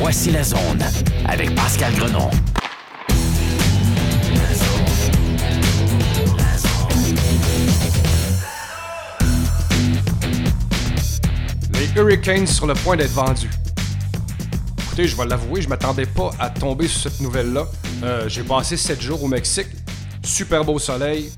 Voici la zone avec Pascal Grenon. Les Hurricanes sur le point d'être vendus. Écoutez, je vais l'avouer, je m'attendais pas à tomber sur cette nouvelle-là. J'ai passé 7 jours au Mexique. Super beau soleil.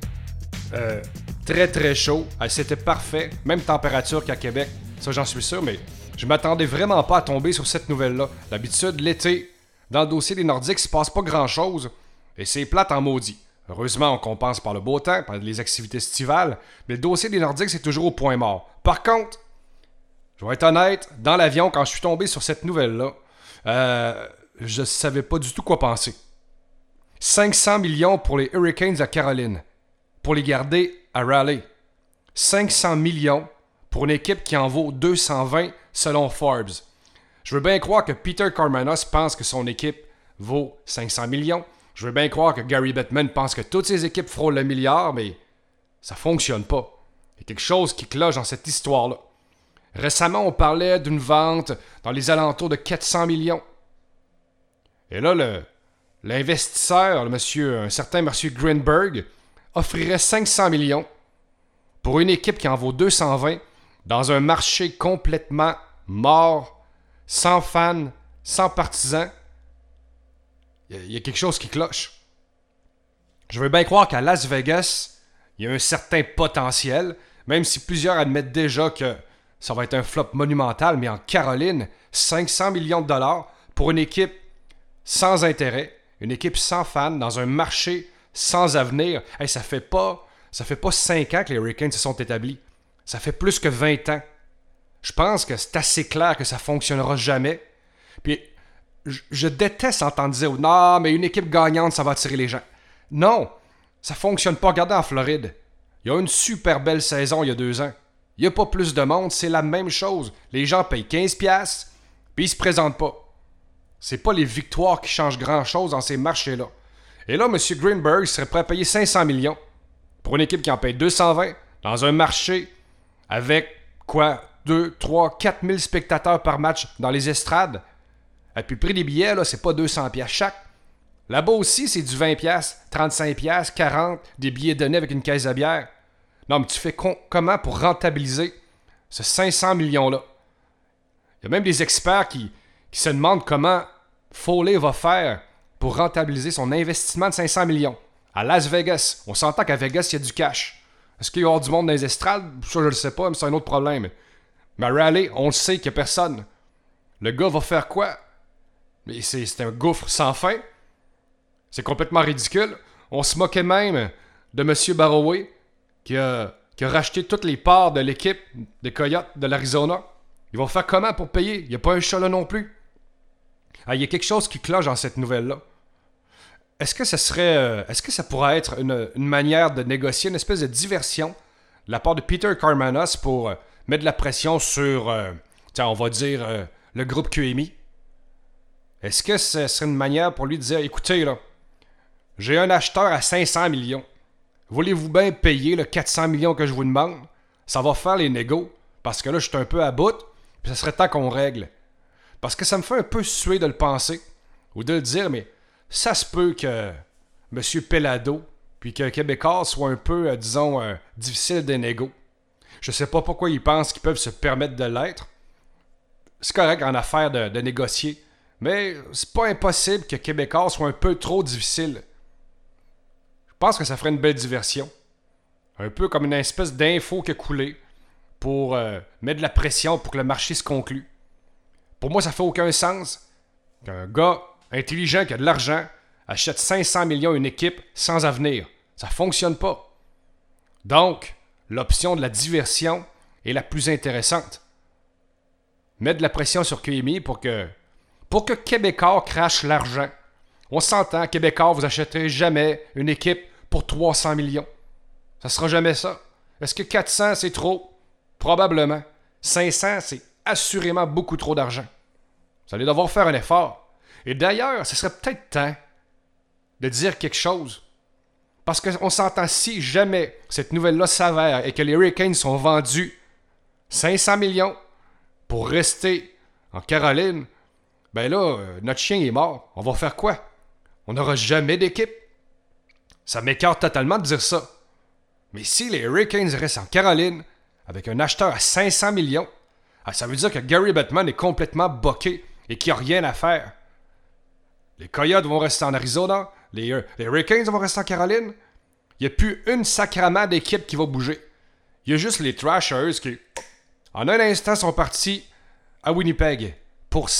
Très très chaud. C'était parfait. Même température qu'à Québec. Ça, j'en suis sûr, mais je m'attendais vraiment pas à tomber sur cette nouvelle-là. D'habitude, l'été, dans le dossier des Nordiques, il se passe pas grand-chose. Et c'est plate en maudit. Heureusement, on compense par le beau temps, par les activités estivales. Mais le dossier des Nordiques, c'est toujours au point mort. Par contre, je vais être honnête, dans l'avion, quand je suis tombé sur cette nouvelle-là, je savais pas du tout quoi penser. 500 millions pour les Hurricanes à Caroline, pour les garder à Raleigh. 500 millions pour une équipe qui en vaut 220 selon Forbes. Je veux bien croire que Peter Karmanos pense que son équipe vaut 500 millions. Je veux bien croire que Gary Bettman pense que toutes ses équipes frôlent le milliard, mais ça fonctionne pas. Il y a quelque chose qui cloche dans cette histoire-là. Récemment, on parlait d'une vente dans les alentours de 400 millions. Et là, l'investisseur, un certain monsieur Greenberg, offrirait 500 millions pour une équipe qui en vaut 220 dans un marché complètement mort, sans fans, sans partisans. Il y a quelque chose qui cloche. Je veux bien croire qu'à Las Vegas, il y a un certain potentiel, même si plusieurs admettent déjà que ça va être un flop monumental, mais en Caroline, 500 millions de dollars pour une équipe sans intérêt, une équipe sans fans, dans un marché sans avenir. Hey, ça fait pas 5 ans que les Hurricanes se sont établis. Ça fait plus que 20 ans. Je pense que c'est assez clair que ça fonctionnera jamais. Puis, je déteste entendre dire « Non, mais une équipe gagnante, ça va attirer les gens. » Non, ça fonctionne pas. Regardez en Floride. Il y a une super belle saison il y a 2 ans. Il n'y a pas plus de monde, c'est la même chose. Les gens payent 15$, puis ils se présentent pas. C'est pas les victoires qui changent grand-chose dans ces marchés-là. Et là, M. Greenberg serait prêt à payer 500 millions pour une équipe qui en paye 220 dans un marché avec, 2, 3, 4 000 spectateurs par match dans les estrades. Et puis le prix des billets, là, c'est pas 200$ chaque. Là-bas aussi, c'est du 20$, 35$, 40$, des billets donnés avec une caisse de bière. Non, mais tu fais comment pour rentabiliser ce 500 millions-là? Il y a même des experts qui se demandent comment Foley va faire pour rentabiliser son investissement de 500 millions. À Las Vegas, on s'entend qu'à Vegas, il y a du cash. Est-ce qu'il y aura du monde dans les estrades? Ça, je le sais pas, mais c'est un autre problème. Mais à Raleigh, on le sait qu'il n'y a personne. Le gars va faire quoi? Mais c'est un gouffre sans fin. C'est complètement ridicule. On se moquait même de M. Barroway, qui a racheté toutes les parts de l'équipe des Coyotes de l'Arizona. Ils vont faire comment pour payer? Il n'y a pas un chat là non plus. Ah, il y a quelque chose qui cloche dans cette nouvelle-là. Est-ce que ça pourrait être une manière de négocier une espèce de diversion de la part de Peter Karmanos pour mettre de la pression sur, on va dire, le groupe QMI? Est-ce que ce serait une manière pour lui de dire, écoutez, là, j'ai un acheteur à 500 millions. Voulez-vous bien payer le 400 millions que je vous demande? Ça va faire les négos, parce que là, je suis un peu à bout, puis ça serait temps qu'on règle. Parce que ça me fait un peu suer de le penser, ou de le dire, mais ça se peut que M. Pelado, puis que Québécois soit un peu, difficile des négos. Je sais pas pourquoi ils pensent qu'ils peuvent se permettre de l'être. C'est correct en affaire de négocier, mais c'est pas impossible que Québécois soit un peu trop difficile. Je pense que ça ferait une belle diversion. Un peu comme une espèce d'info qui a coulé pour mettre de la pression pour que le marché se conclue. Pour moi, ça fait aucun sens qu'un gars intelligent qui a de l'argent achète 500 millions à une équipe sans avenir. Ça fonctionne pas. Donc, l'option de la diversion est la plus intéressante. Mettre de la pression sur QMI pour que Québécois crache l'argent. On s'entend, Québécois, vous achèterez jamais une équipe pour 300 millions. Ça sera jamais ça. Est-ce que 400, c'est trop? Probablement. 500, c'est assurément beaucoup trop d'argent. Vous allez devoir faire un effort. Et d'ailleurs, ce serait peut-être temps de dire quelque chose. Parce qu'on s'entend, si jamais cette nouvelle-là s'avère et que les Hurricanes sont vendus 500 millions pour rester en Caroline, Ben là, notre chien est mort. On va faire quoi? On n'aura jamais d'équipe. Ça m'écarte totalement de dire ça. Mais si les Hurricanes restent en Caroline, avec un acheteur à 500 millions, ça veut dire que Gary Bettman est complètement boqué et qu'il n'y a rien à faire. Les Coyotes vont rester en Arizona, les Hurricanes vont rester en Caroline. Il n'y a plus une sacrament d'équipe qui va bouger. Il y a juste les Thrashers qui, en un instant, sont partis à Winnipeg pour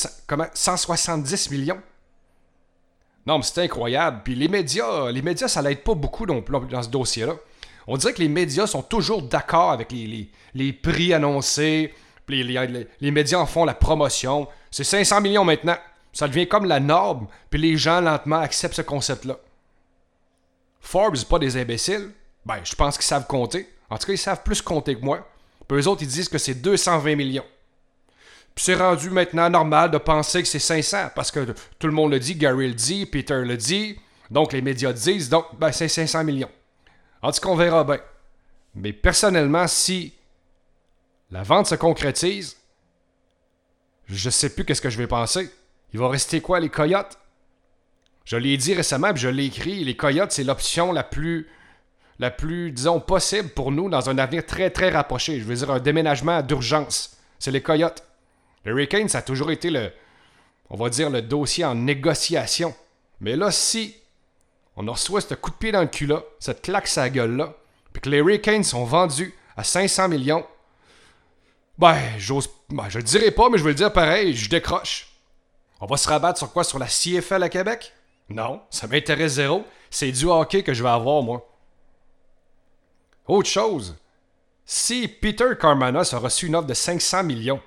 170 millions. Non, mais c'est incroyable. Puis les médias, ça l'aide pas beaucoup dans ce dossier-là. On dirait que les médias sont toujours d'accord avec les prix annoncés. Puis les médias en font la promotion. C'est 500 millions maintenant. Ça devient comme la norme. Puis les gens, lentement, acceptent ce concept-là. Forbes, pas des imbéciles. Ben, je pense qu'ils savent compter. En tout cas, ils savent plus compter que moi. Puis eux autres, ils disent que c'est 220 millions. Puis c'est rendu maintenant normal de penser que c'est 500. Parce que tout le monde le dit, Gary le dit, Peter le dit. Donc les médias disent, donc ben, c'est 500 millions. En tout cas, on verra bien. Mais personnellement, si la vente se concrétise, je sais plus qu'est-ce que je vais penser. Il va rester quoi, les Coyotes? Je l'ai dit récemment, puis je l'ai écrit, les Coyotes, c'est l'option la plus, disons, possible pour nous dans un avenir très, très rapproché. Je veux dire, un déménagement d'urgence. C'est les Coyotes. Le Hurricane, ça a toujours été le dossier en négociation. Mais là, si on reçoit ce coup de pied dans le cul-là, cette claque sa gueule-là, puis que les Hurricanes sont vendus à 500 millions, je le dirai pas, mais je vais le dire pareil, je décroche. On va se rabattre sur quoi? Sur la CFL à Québec? Non, ça m'intéresse zéro. C'est du hockey que je vais avoir, moi. Autre chose, si Peter Karmanos a reçu une offre de 500 millions,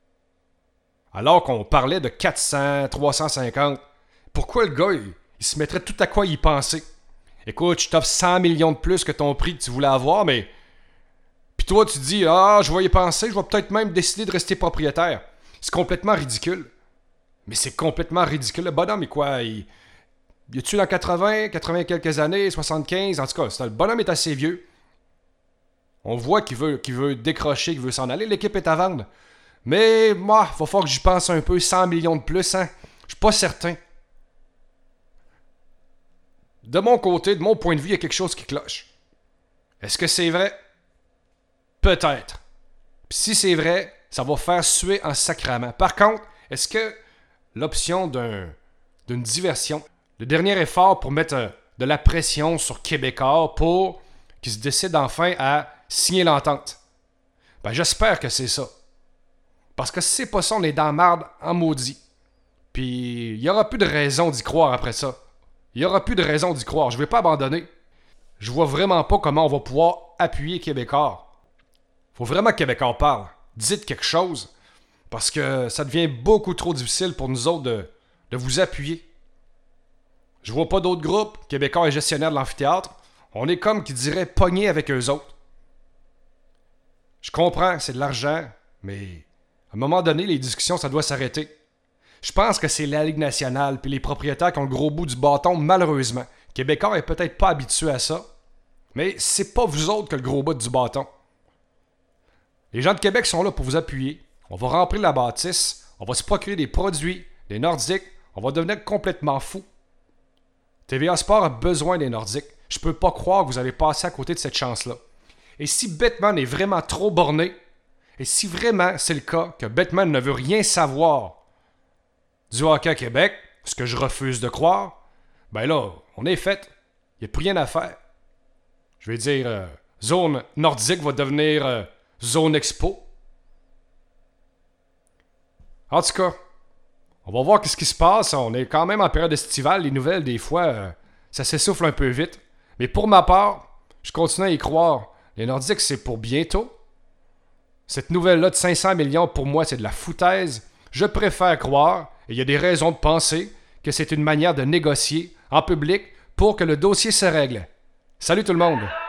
alors qu'on parlait de 400, 350, pourquoi le gars, il se mettrait tout à quoi y penser? Écoute, je t'offre 100 millions de plus que ton prix que tu voulais avoir, mais... Puis toi, tu dis, je vais y penser, je vais peut-être même décider de rester propriétaire. C'est complètement ridicule. Mais c'est complètement ridicule. Le bonhomme est quoi? Il est-tu dans 80 quelques années, 75? En tout cas, le bonhomme est assez vieux. On voit qu'il veut décrocher, qu'il veut s'en aller. L'équipe est à vendre. Mais moi, il va falloir que j'y pense un peu. 100 millions de plus, hein? Je suis pas certain. De mon côté, de mon point de vue, il y a quelque chose qui cloche. Est-ce que c'est vrai? Peut-être. Puis si c'est vrai, ça va faire suer en sacrament. Par contre, est-ce que l'option d'une diversion, le dernier effort pour mettre de la pression sur Québécois pour qu'ils se décident enfin à signer l'entente? Ben j'espère que c'est ça. Parce que si c'est pas ça, on est dans la marde en maudit. Puis il n'y aura plus de raison d'y croire après ça. Il n'y aura plus de raison d'y croire. Je vais pas abandonner. Je vois vraiment pas comment on va pouvoir appuyer Québécois. Faut vraiment que Québécois parle. Dites quelque chose. Parce que ça devient beaucoup trop difficile pour nous autres de vous appuyer. Je vois pas d'autres groupes. Québécois est gestionnaire de l'amphithéâtre. On est comme qui dirait pogné avec eux autres. Je comprends que c'est de l'argent, mais à un moment donné, les discussions, ça doit s'arrêter. Je pense que c'est la Ligue nationale puis les propriétaires qui ont le gros bout du bâton, malheureusement. Québécois est peut-être pas habitué à ça, mais c'est pas vous autres qui avez le gros bout du bâton. Les gens de Québec sont là pour vous appuyer. On va remplir la bâtisse, on va se procurer des produits, des Nordiques, on va devenir complètement fou. TVA Sport a besoin des Nordiques. Je peux pas croire que vous allez passer à côté de cette chance-là. Et si Bettman est vraiment trop borné, et si vraiment c'est le cas que Bettman ne veut rien savoir du hockey à Québec, ce que je refuse de croire, ben là, on est fait. Il n'y a plus rien à faire. Je vais dire, zone nordique va devenir zone expo. En tout cas, on va voir ce qui se passe. On est quand même en période estivale. Les nouvelles, des fois, ça s'essouffle un peu vite. Mais pour ma part, je continue à y croire. Les Nordiques, c'est pour bientôt. Cette nouvelle-là de 500 millions, pour moi, c'est de la foutaise. Je préfère croire, et il y a des raisons de penser, que c'est une manière de négocier en public pour que le dossier se règle. Salut tout le monde!